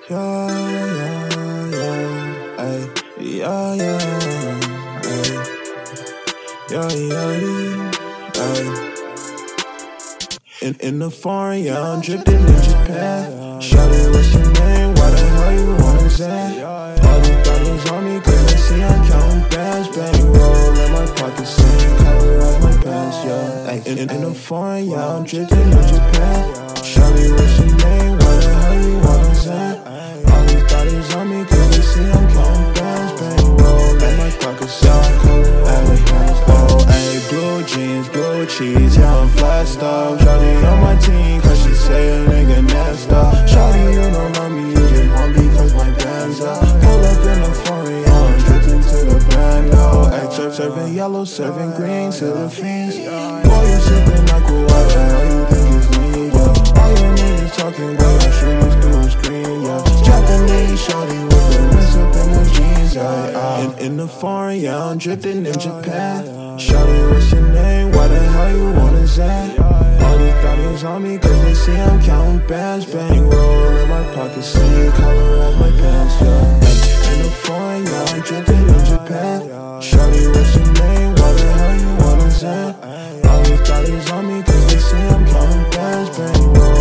Yeah, yeah, yeah, ay, yeah, yeah, ay, yeah, yeah, ay. In the foreign, yeah, I'm drifting in Japan. Shawty, what's your name? Why the hell you wanna say? All these diamonds on me, cause they see I'm counting bands. Bang, roll in my pocket, same color as my pants, yeah. Ay, in the foreign, yeah, I'm drifting in Japan. Shawty, what's your name? Why the hell you wanna say? All these diamonds on me, cause they see I'm counting bands. Bang, roll in my pocket, same color as my pants. Oh, ay, blue jeans, blue cheese, yeah, I'm flashed up. Shawty on my team, cause she say a nigga nasty. Shawty, you don't love me, you just want me cause my band's up. Pull up in the foreign, yeah, I'm drifting to the bando. Ay, serving yellow, serving green to the fiends. Boy, you sipping like a water, how you think it's me, yeah. All your niggas talking, boy, I'm shooting through the screen, yeah. Strapping me, shawty with the wrist up in the jeans, yeah. In the foreign, yeah, I'm drifting in Japan. Shawty, what's your name? Why the hell you wanna say? All these diamonds on me, cause they see I'm counting bands. Bang, roll in my pocket, same color as my pants, yeah. In the foreign, yeah, I'm drifting in Japan. Shawty, what's your name? Why the hell you wanna say? All these diamonds on me, cause they see I'm counting bands. Bang, roll